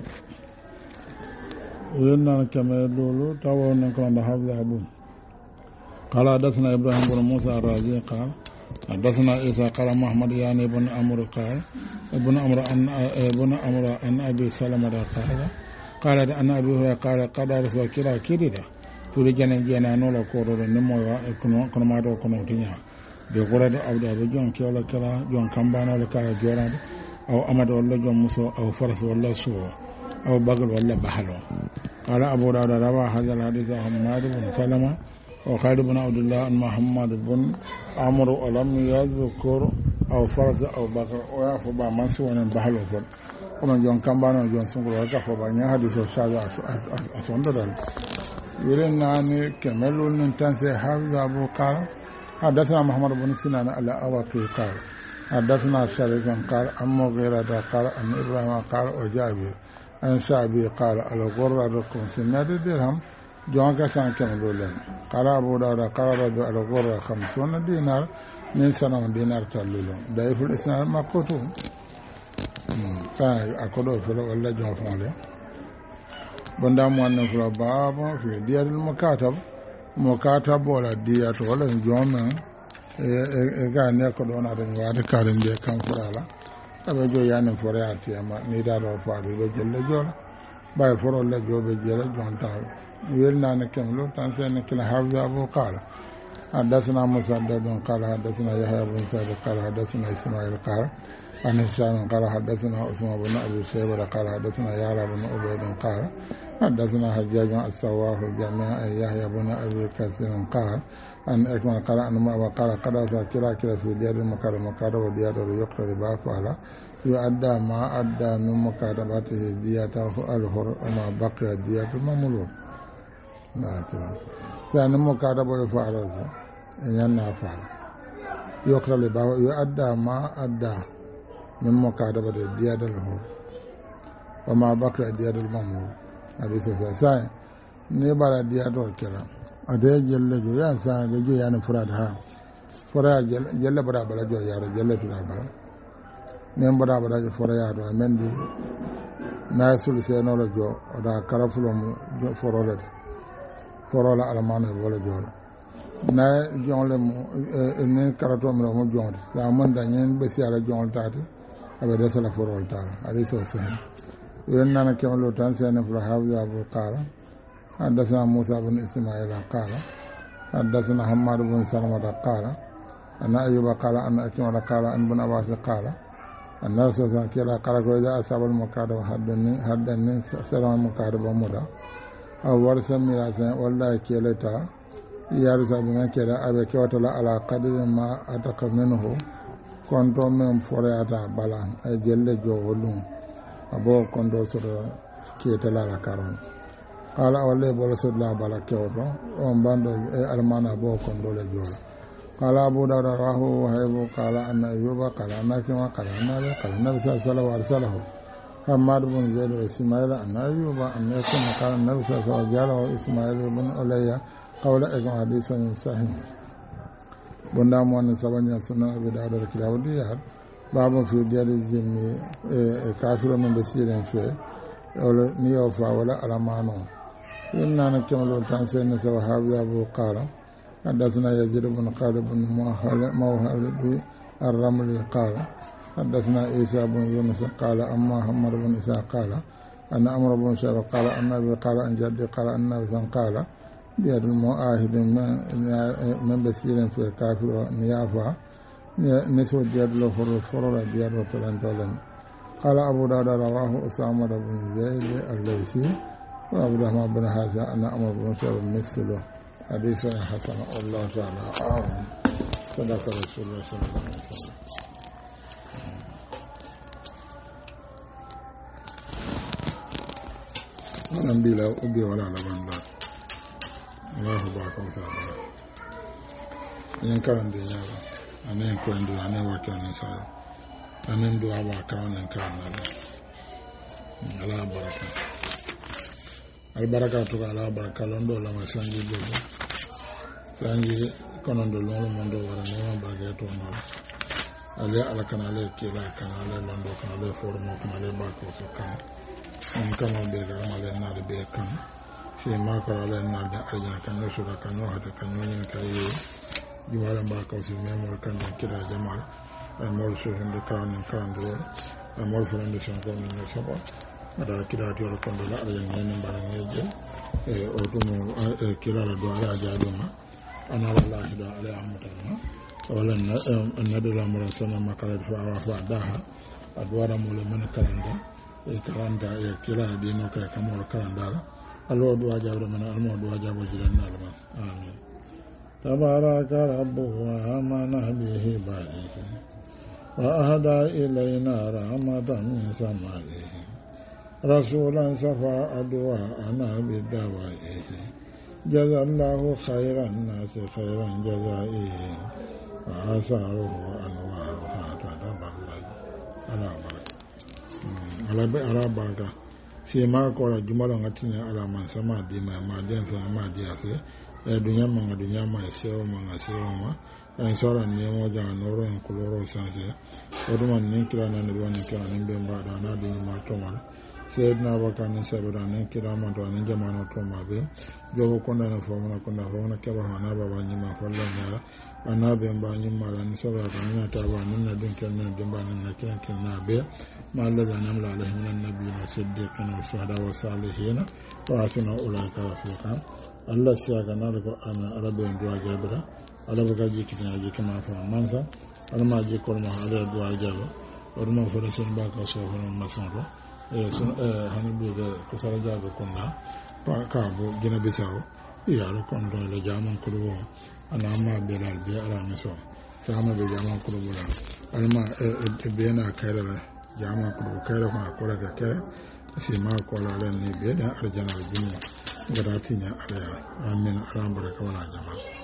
A: إننا كما يقولوا تاونا كان حافظ أبو قال حدثنا إبراهيم بن موسى الرازي قال حدثنا عيسى قال محمد يعني ابن عمرو قال ابن عمرو عن أبي سلمة قال أن أبي هريرة قال قد رسول كلا tuli jana nola kororo nemo wa kono mato kono tinya be gorade awda be jon kiola kala jon kambano la kala jorade aw amado wala jon muso aw faras wala so aw bagal wala bahalo qala abu dawud rawa hadha hadith Muhammad ibn Salama wa Khalid ibn Abdullah an Muhammad ibn Amr alam yadhkur aw faras aw bagal wa fa ba mansu wona bahalo kon kono jon kambano jon sunguro ka fa ba nya hadith shaja asondo dal يرناني كمل ننتنسي حافظ أبو قال حدثنا محمد بن سنان على أواقي قال حدثنا شريف قال عن مغيرة قال عن إبراهيم قال وجابر عن شعبي قال على غرة ركن سنة درهم جوانك سان كمل لن قال أبو داود قال رجل على غرة 50 دينار من سنة دينار تلولون ضعيف الإسناد مقطوع سان أكدو فلو ولا جوان فعله banda mu wannan fura babu fi diyar mukatab wala diyatu wala joma ga ne ko dona da wada karin da kan furala abe jo yanin fura ati amma ni da do faadu be jelle jola bay foro le jo be jelle jon ta wel na ne kem lo tan sen ne kila hawza abu qala حدثنا مسدد قال حدثنا يحيى بن سعيد قال حدثنا اسماعيل قال عن هشام قال حدثنا عثمان بن ابي شيبه قال حدثنا يعلى بن عبيد قال حدثنا حجاج السواه جميعا يحيى بن ابي كثير قال ان اكمل قال ان ما وقال قد كلا في ديار المكارم وديار يقتل بافعل يؤدى ما أدى من مكاتبته ديته الحر وما بقي دية المملوك. ثاني مكاتبة يفعل إننا فعل يقتل بافعل يؤدى ما أدى من مكاتبة دية الحر وما بقي دية المملوك. حديث ثاني نبرة دية الكلام أدي جل جو يا ثاني جو يعني فرادها فراد جل برا بلا جو يا جل بلا بلا men bada bada fora yaado men di na sul se no lo jo da karafulo mu forola alamano wala jo na jonle mu ne karato mu mo jonde da man da nyen be si ala jonle tati abe de sala forol tala ali so se yen nana kemlo tan se ne fura hawza abu qala حدثنا موسى بن اسماعيل قال حدثنا حماد بن سلمة قال ان ايوب قال ان اكرم قال ان ابن عباس قال الناس كلا قال إذا أصاب المكاتب حدني سلام المكاتب مدى أو ورث ميراثا والله كيلتا يارث بما كلا أبي كوتلا على قدر ما أتق منه كنت من فرياتا بلا أي جل جوهلون أبو كنت سر كيتلا لكارون قال أولي بولسد لا بلا كيوتو ومباندو أرمانا أبو كنت لجولا قال أبو داود رواه وهيب قال أن أيوب قال أن كما قال أن قال النبي صلى الله عليه وسلم وأرسله حماد بن زيد وإسماعيل أن أيوب أن يكون قال النبي صلى الله عليه وسلم جاء إسماعيل بن أولية قول إكم حديث صحيح بندام وأن سبني سنة أبي داود الكتاب ديار باب في ديار الزمي كافر من بسير فيه نيوفا ولا ألمانو إننا نكمل تنسين سوى حافظ أبو قال حدثنا يزيد بن خالد بن موهب الرملي قال حدثنا عيسى بن يونس قال أما محمد بن إسحاق قال أن عمرو بن شعبة قال أن أبي قال أن جدي قال أن النبي قال بيد المؤاهد من بسير في كافر نيافا نسو دياد له فرور دياد وطلن قال أبو داود رواه أسامة بن زيد الليثي وأبو الرحمن بن حازم أن عمرو بن شعبة مثله حديث حسن الله تعالى أعلم. صدق رسول الله صلى الله عليه وسلم. ولم بلا أبي ولا لبن لا الله باك وتعالى إن كان دنيا أنا إن كان دنيا أنا وكان إنسان أنا ندوا وكان إن كان على بركة البركة على بركة لندو لما سانجي جبل سانجي كنندو لونو مندو ورا نيما باغيتو نور علي على كان علي كيلا كان علي لندو كان علي فورمو كان علي باكو كان ان كان بيغا علي نار بي كان في ما كان علي نار دي ارجنا كان يسودا كان وحده كان ني كاي جمال باكو في ميمور كان كيلا جمال المول سوفن دي كان دو المول فرند سانكو ني سبا ada kira tiyo kondo la ala ngene mbara ngeje o dum kira la do ala jaado ma ana wallahi do ala amutana wala na do la mura sana makala fa wa daha adwara mo le man kalanda kalanda kira di no kay kamol kalanda allo do jaado man almo do jaabo jiran alma amin tabaraka rabbuhu amana bihi ba'ihi wa ahda ilayna rahmatan min samaihi رسولا صفى أدواءنا بدوائه جزى الله خير الناس خيرا جزائه وآثاره أنوارها تتبلج على بركة فيما قال جمال غتني على من سما ديما ما دين فما ديافي الدنيا ما الدنيا ما يسير ما يسير ما en sora nemo jang noro en koloro sanse oduma ninkira na ne woni kira nimbe mbada na de ma tomal Sayyidina Abubakar ni sabira ni kirama to ni jamano to mabe jowo konda na fomana keba na baba nyima kollo nyara anabe mba nyima la ni sabira ni ta ba ni na dun ken na demba na ken na be ma la na la alaihim nabiyina siddiqina wa shuhada wa salihina wa asuna ulaka rafiqa Allah siya ga na ko ana arabe ndo ajabira ala ba gaji kitina ji kama fa mansa alma ji ko ma ala do ajalo orma fa da sun ba ka so fa masan ko sun hanabi ga ko sara jago kunna pa ka bo gina bisawo ya ro kon do le jaman ko do ana ma belal be ala miso sama be jaman ko do alma be na kaira jaman ko do kaira ko la ga kaira si ma ko la len ni be da arjana dunya gada tinya ala amin ala baraka wala jama'a